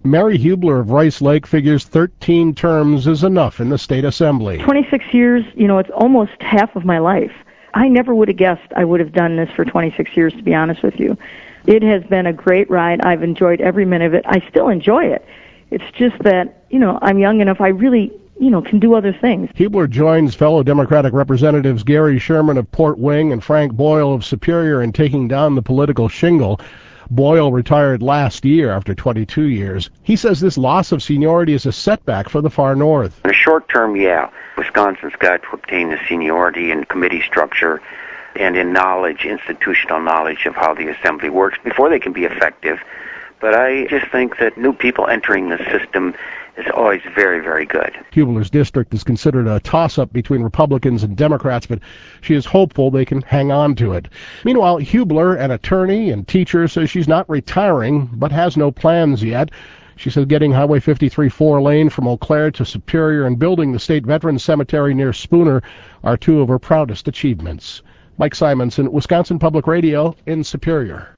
Mary Hubler of Rice Lake figures 13 terms is enough in the state assembly. 26 years, it's almost half of my life. I never would have guessed I would have done this for 26 years, to be honest with you. It has been a great ride. I've enjoyed every minute of it. I still enjoy it. It's just that, I'm young enough, I really, can do other things. Hubler joins fellow Democratic Representatives Gary Sherman of Port Wing and Frank Boyle of Superior in taking down the political shingle. Boyle retired last year after 22 years. He says this loss of seniority is a setback for the far north. In the short term, yeah. Wisconsin's got to obtain the seniority in committee structure and in knowledge, institutional knowledge of how the assembly works before they can be effective. But I just think that new people entering the system is always very, very good. Hubler's district is considered a toss-up between Republicans and Democrats, but she is hopeful they can hang on to it. Meanwhile, Hubler, an attorney and teacher, says she's not retiring, but has no plans yet. She said getting Highway 53 4-lane from Eau Claire to Superior and building the State Veterans Cemetery near Spooner are two of her proudest achievements. Mike Simonson, Wisconsin Public Radio in Superior.